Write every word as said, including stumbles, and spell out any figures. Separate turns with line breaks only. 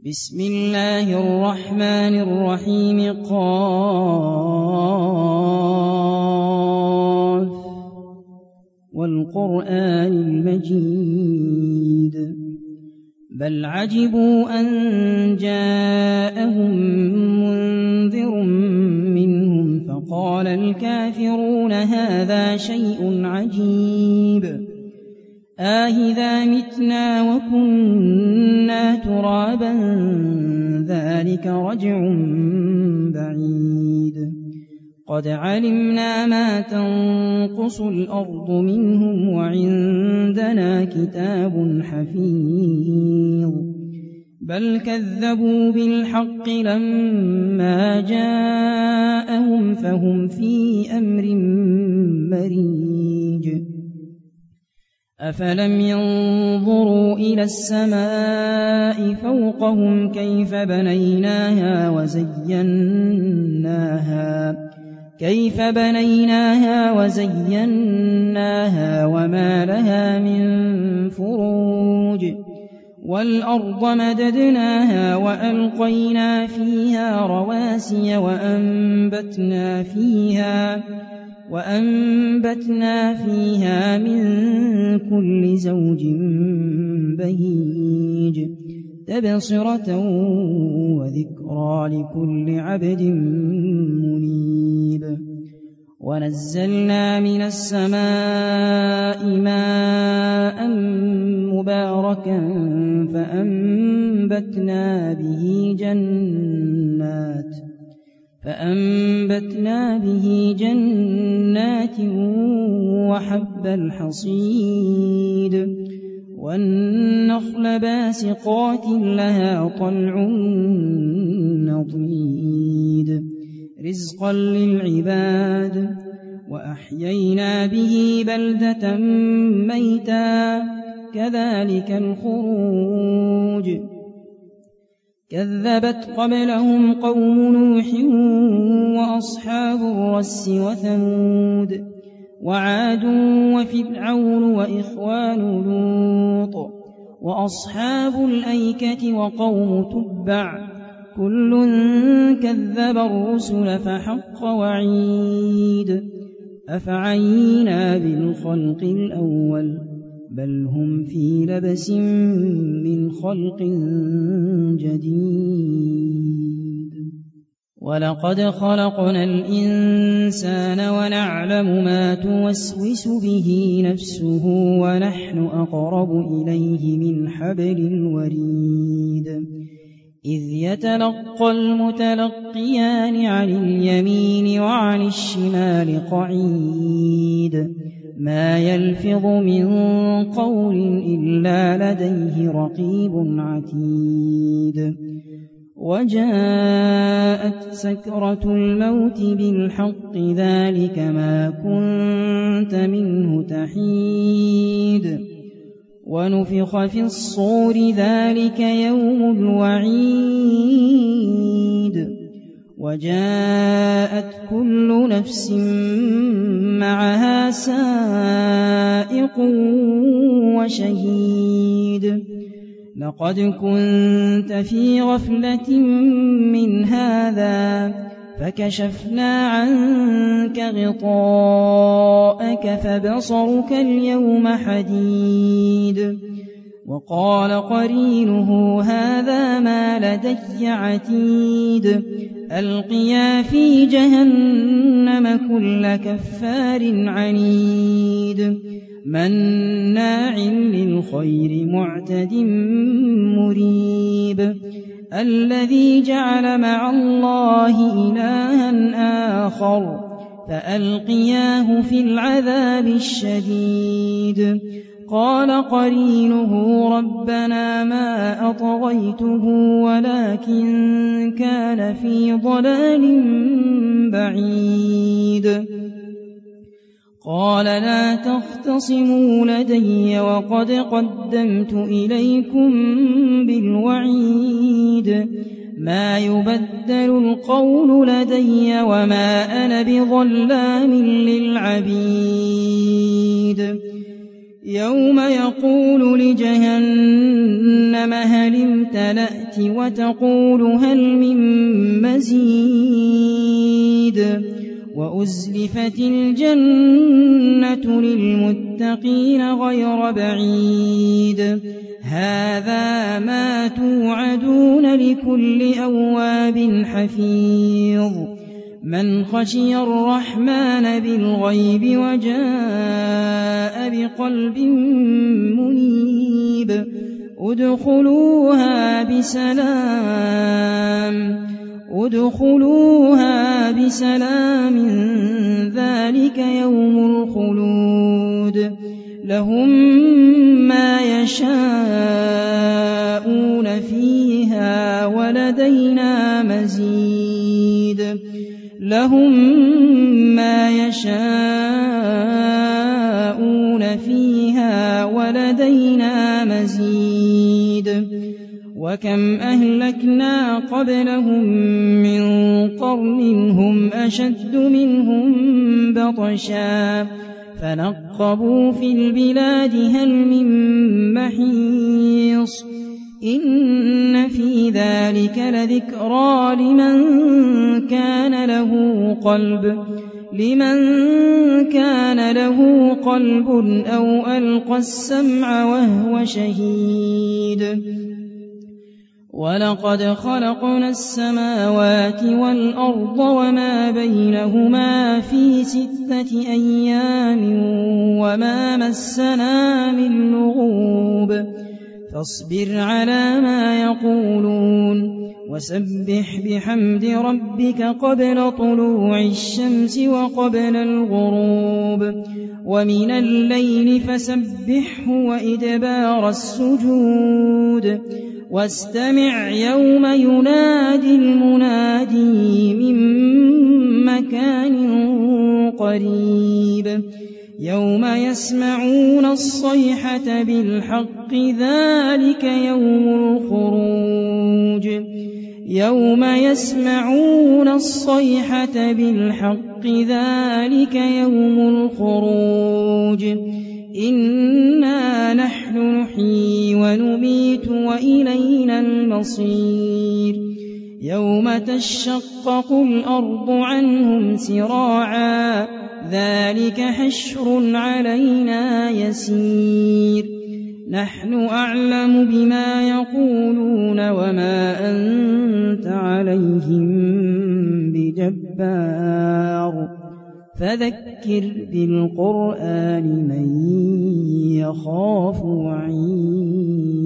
بسم الله الرحمن الرحيم. قاف والقرآن المجيد. بل عجبوا أن جاءهم منذر منهم فقال الكافرون هذا شيء عجيب. آهذا متنا وكنا ترابا ذلك رجع بعيد. قد علمنا ما تنقص الأرض منهم وعندنا كتاب حفيظ. بل كذبوا بالحق لما جاءهم فهم في أمر مريج. أفلم ينظروا إلى السماء فوقهم كيف بنيناها وزيناها كيف بنيناها وزيناها وما لها من فروج. والأرض مددناها وألقينا فيها رواسي وأنبتنا فيها وأنبتنا فيها من كل زوج بهيج تبصرة وذكرى لكل عبد منيب. ونزلنا من السماء ماء مباركا فأنبتنا به جنات فأنبتنا به جنات وحب الحصيد والنخل باسقات لها طلع نضيد رزقا للعباد. وأحيينا به بلدة ميتا كذلك الخروج. كذبت قبلهم قوم نوح وأصحاب الرس وثمود وعاد وفرعون وإخوان لوط وأصحاب الأيكة وقوم تبع كل كذب الرسل فحق وعيد. أفعينا بالخلق الأول بل هم في لبس من خلق جديد. ولقد خلقنا الإنسان ونعلم ما توسوس به نفسه ونحن أقرب إليه من حبل الوريد. إذ يتلقى المتلقيان عن اليمين وعن الشمال قعيد. ما يلفظ من قول إلا لديه رقيب عتيد. وجاءت سكرة الموت بالحق ذلك ما كنت منه تحيد. ونفخ في الصور ذلك يوم الوعيد. وجاءت كل نفس معها سائق وشهيد. لقد كنت في غفلة من هذا فكشفنا عنك غطاءك فبصرك اليوم حديد. وقال قرينه هذا ما لدي عتيد. ألقيا في جهنم كل كفار عنيد مناع للخير معتد مريب. الذي جعل مع الله إلها آخر فألقياه في العذاب الشديد. قال قرينه ربنا ما أطغيته ولكن كان في ضلال بعيد. قال لا تختصموا لدي وقد قدمت إليكم بالوعيد. ما يبدل القول لدي وما أنا بظلام للعبيد. يوم يقول لجهنم هل امتلأت وتقول هل من مزيد وأزلفت الجنة للمتقين غير بعيد هذا ما توعدون لكل أواب حفيظ من خشي الرحمن بالغيب وجاء بقلب منيب ادخلوها بسلام ادخلوها بسلام ذلك يوم الخلود لهم ما يشاءون فيها ولدينا مزيد لهم ما يشاءون فيها ولدينا مزيد وكم أهلكنا قبلهم من قرن هم أشد منهم بطشا فنقبوا في البلاد هل من محيص إن في ذلك لذكرى لمن كان له قلب لمن كان له قلب أو ألقى السمع وهو شهيد ولقد خلقنا السماوات والأرض وما بينهما في ستة أيام وما مسنا من لغوب فاصبر على ما يقولون وسبح بحمد ربك قبل طلوع الشمس وقبل الغروب ومن الليل فسبحه وإدبار السجود واستمع يوم ينادي المنادي من مكان قريب يوم يسمعون الصيحة بالحق ذلك يوم الخروج يوم يسمعون الصيحة بالحق ذلك يوم الخروج إنا نحن نحيي ونميت وإلينا المصير يوم تشقق الأرض عنهم سراعا ذلك حشر علينا يسير نحن أعلم بما يقولون وما أنت عليهم بجبار فذكر بالقرآن من يخاف وعيد